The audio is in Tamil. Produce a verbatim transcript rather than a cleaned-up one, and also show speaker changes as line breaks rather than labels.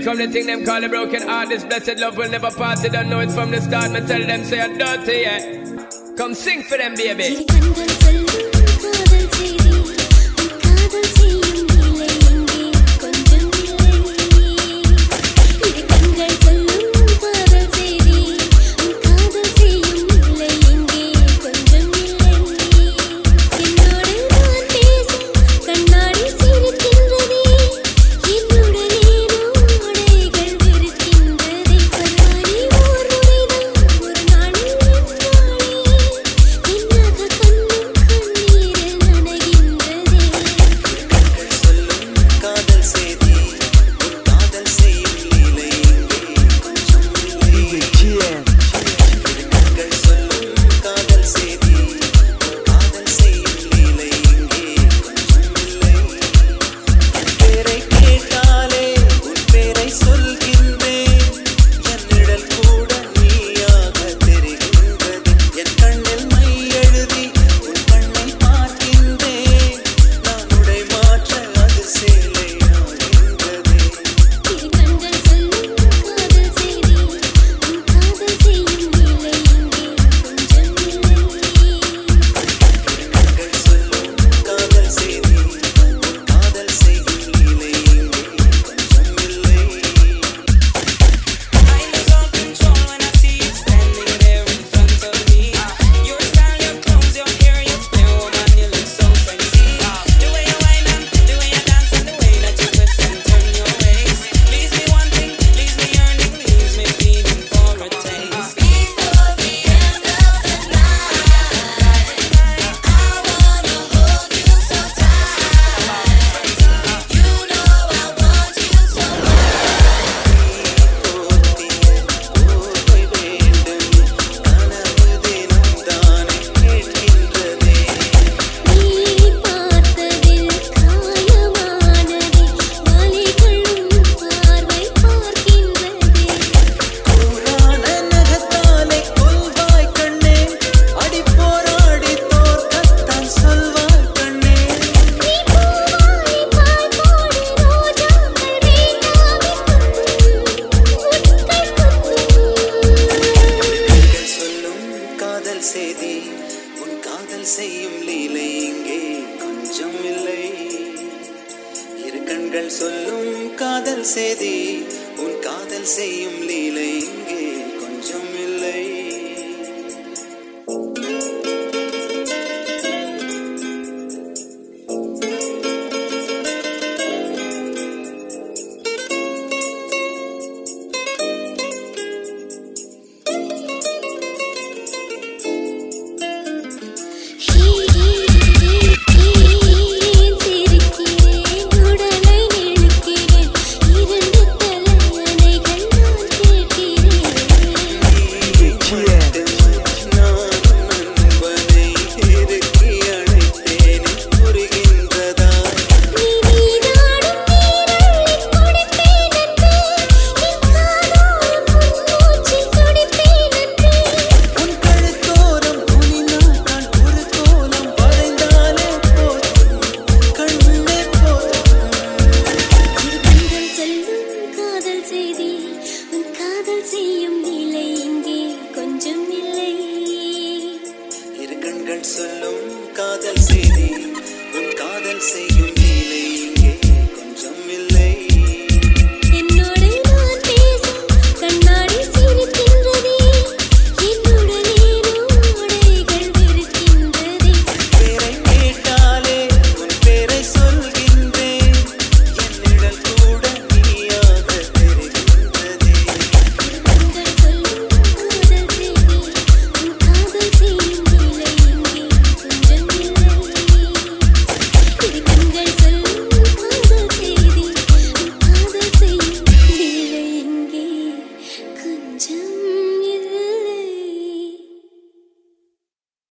come the thing them call a broken heart. This blessed love will never part. They don't know it from the start. Me tell them say I'm dirty, yeah. Come sing for them, baby.
சொல்லும் காதல் செய்தி உன் காதல் செய்யும் லீலை இங்கே கொஞ்சம் இல்லை.
சொல்லும் காதல் செய்தி உன் காதல் செய்யும்